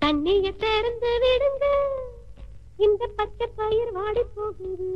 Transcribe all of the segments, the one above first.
தண்ணிய திறந்து விடுங்க, இந்த பச்சை பயிர் வாடி போகுது.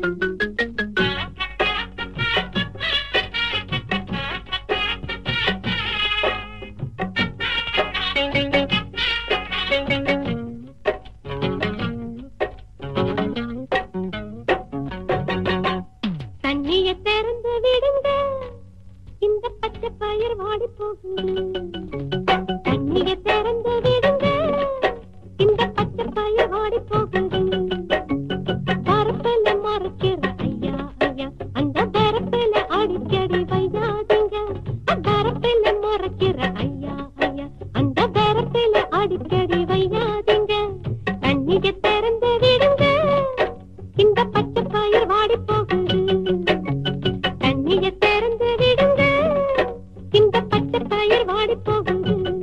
தண்ணிய திறந்து விடுங்க, இந்த பச்சை பயிர் வாடி போகுது. தண்ணிய திறந்து விடுங்க, இந்த பச்சை பயிர் வாடி போகுது. பரப்பல மறைக்கிற ஐயா ஐயா, அந்த பரப்பல அடிக்கடி வையாதீங்க. பரப்பல மறைக்கிற ஐயா ஐயா, அந்த பரப்பல அடிக்கடி வையாதீங்க. தண்ணிய திறந்து விடுங்க, இந்த பச்சை பயிர் வாடி போகுது. தண்ணிய திறந்து விடுங்க, இந்த பச்சை பயிர் வாடி போகுது.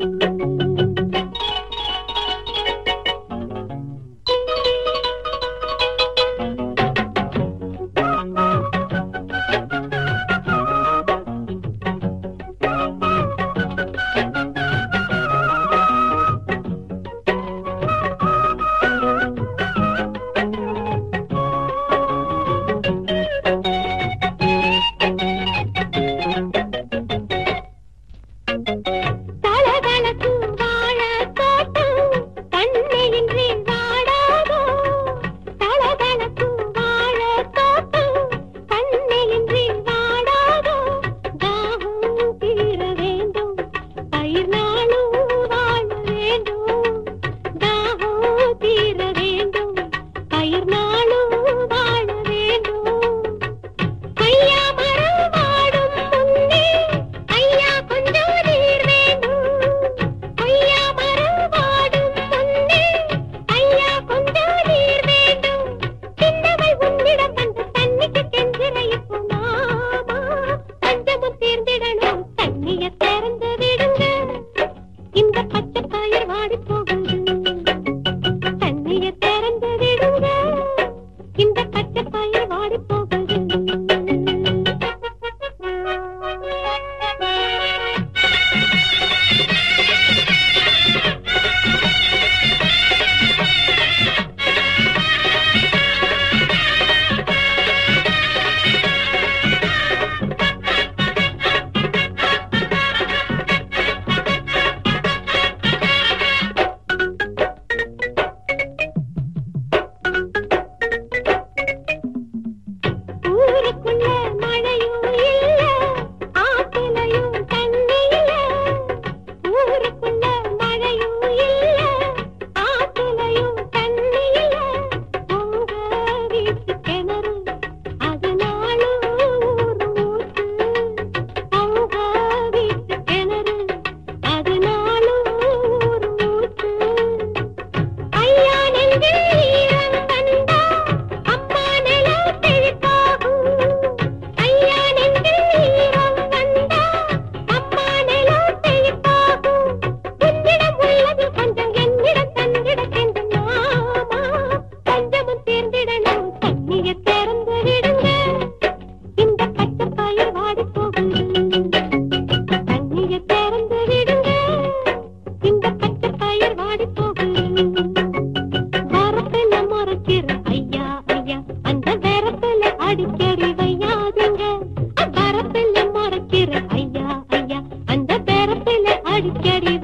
அடிக்கடி வையாதீங்க, பரப்பில் மறைக்கிற ஐயா ஐயா, அந்த பரப்பில் அடிக்கடி